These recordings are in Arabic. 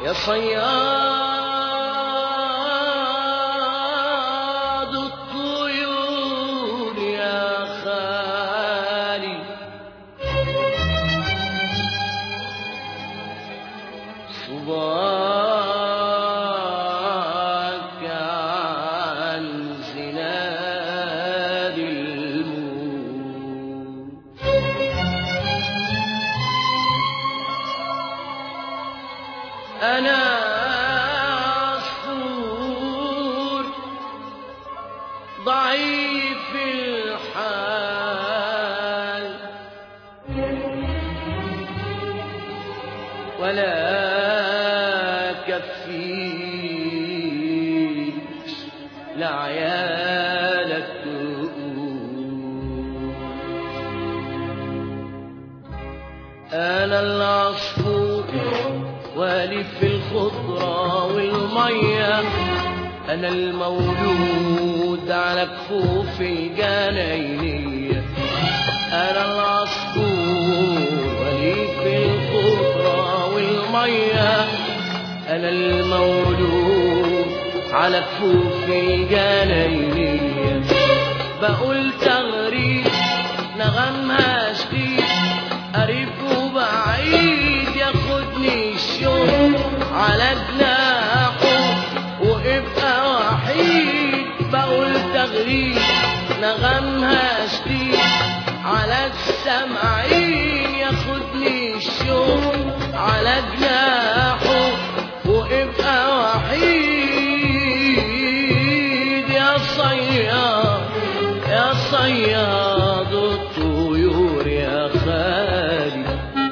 يا صياد الطيور يا خالي صباك عن زناد الموت. أنا عصفور ضعيف الحال ولا كفيش لعيالك تقول. أنا العصفور والي في الخضرة والمية، أنا المولود على كفوف الجناينية. أنا العصفور والي في الخضرة والمية، أنا المولود على كفوف الجناينية. بقول تغريد نغمها شديد، قريب وبعيد ياخدني الشوق على جناحه وابقى وحيد. بقول تغريد نغمها شديد على السمعين، ياخدني الشوق على جناحه وابقى وحيد. يا صياد يا صياد الطيور يا خالي.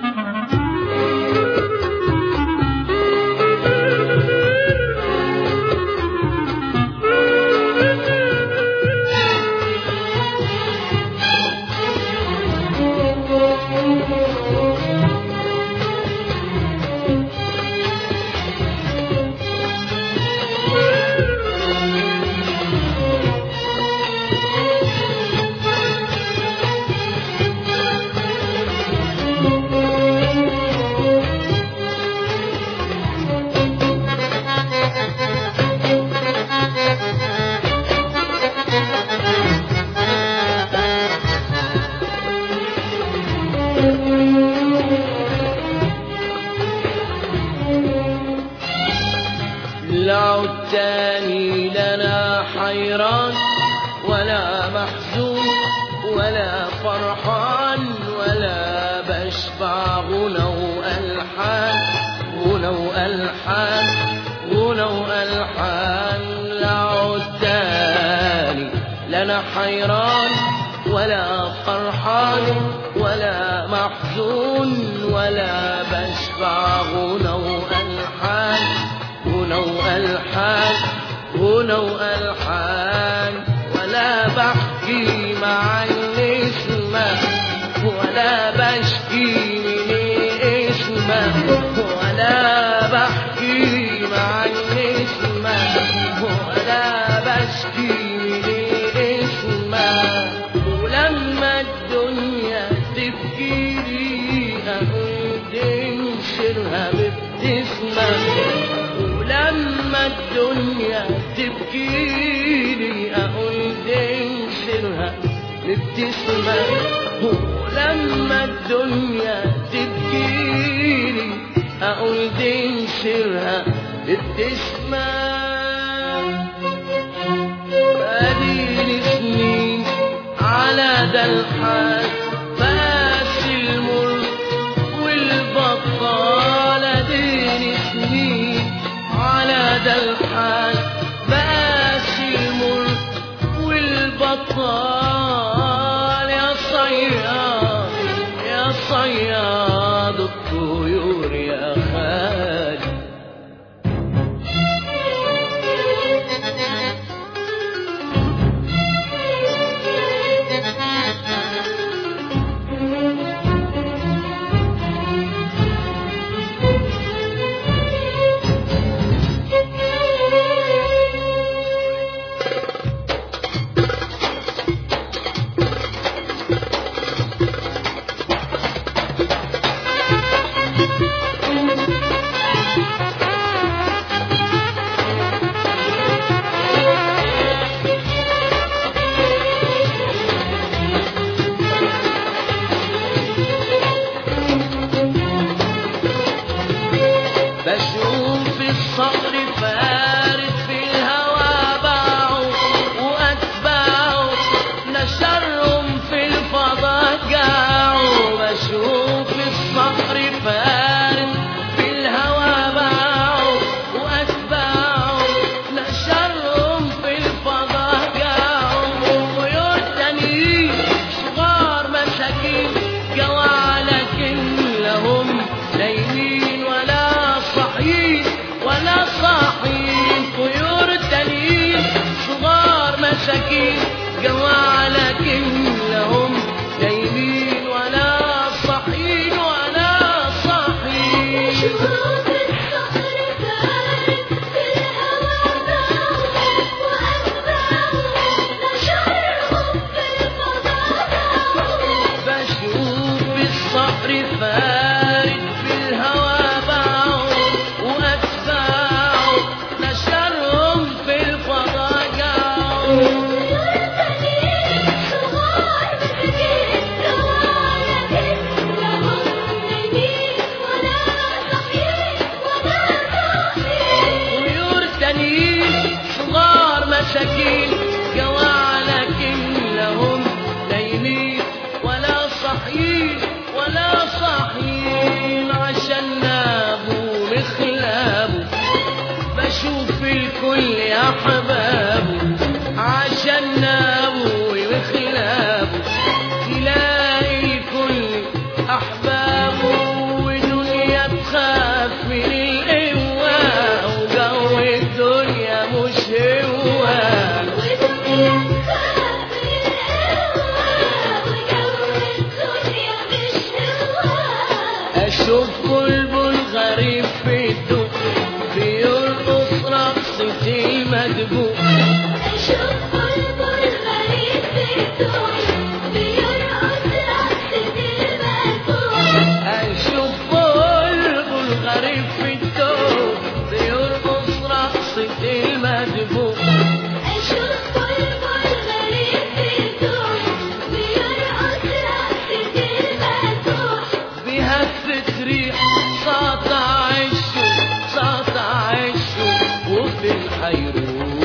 لعود تاني لنا حيران ولا محزون ولا فرحان ولا بشبع غنى وألحان غنى وألحان غنى وألحان. لعود تاني لنا حيران ولا فرحان ولا محزون ولا بشبع غنى وألحان غنى وألحان غنى وألحان. ولا بحكي مع النسمة ولا بشكي من اسمه، ولا بحكي مع النسمة ولا بشكي من اسمه. ولما الدنيا تبكي لي أقول انشرها بابتسمة، ولما الدنيا تبكيلي أقول انشرها بابتسمة. ولما الدنيا تبكيلي أقول انشرها بابتسمة. أديني سنين على ده الحال بس المر والبطال. أديني سنين على ده الحال بس المر والبطال. يا صياد يا صياد الطيور يا خالي. بحر فارد في الهوى باعوا وأتباعوا نشرهم في الفضاء جاعوا. مساكين جواع لكن لهم نايمين ولا صاحيين ولا صاحيين. عشان نابوا مخلابوا بشوف الكل يا حبابه. عشان نابوا مخلابوا تلاقي الكل أحبابه. ودنيا تخاف من القوة وجو الدنيا مش هو. أشوف بلبل غريب في الدوق بيرقص رقصة المدبوق. أشوف بلبل غريب في الدوق بيرقص رقصة المدبوق. أشوف بلبل غريب في الدوق بيرقص رقصة المدبوق. ساطع الشوق ساطع الشوق وفي الحيروق.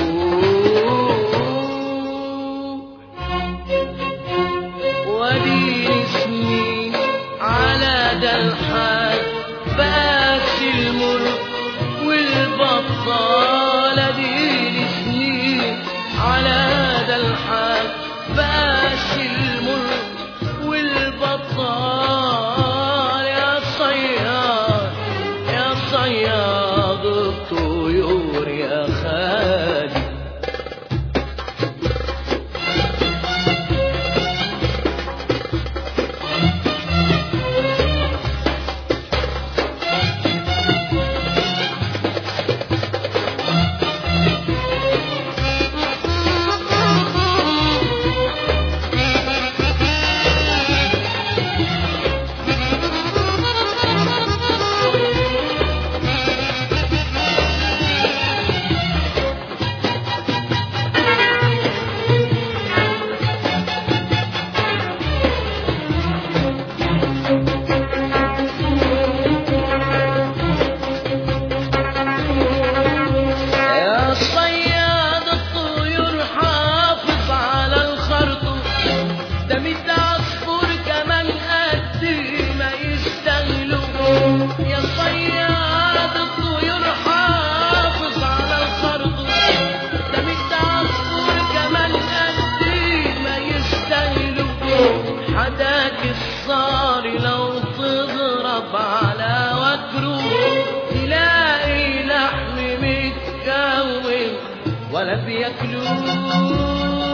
ودي سنين على ده الحال بقاش المر والبطالة. دي سنين على ده الحال بقاش المر والبطالة. صياد الطيور يا خالي. حداك الصار لو تضرب على وكره تلاقي لحم متكون ولا بياكلوش.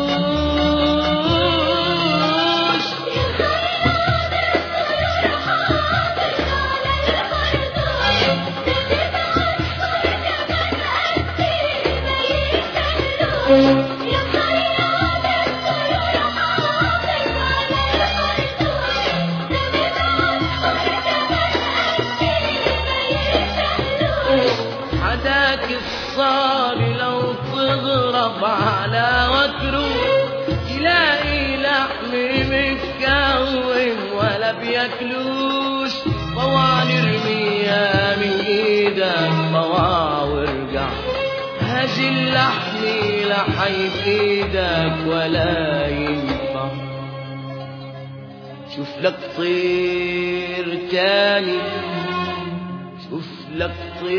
حداك الصار لو تضرب على وكره تلاقي لحم متكون ولا بياكلوش. طوع نرميها من ايدك طوع وارجع هاج اللحم لحي بايدك ولا ينفع. شوف لك طير تاني شوف لك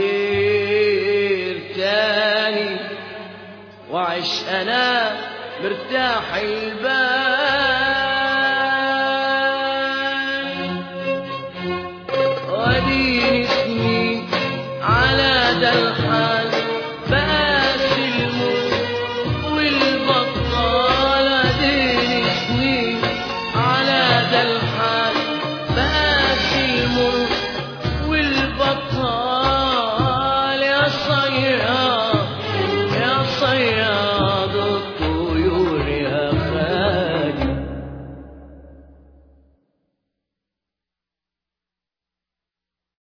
طير تاني وعش انا مرتاح البال.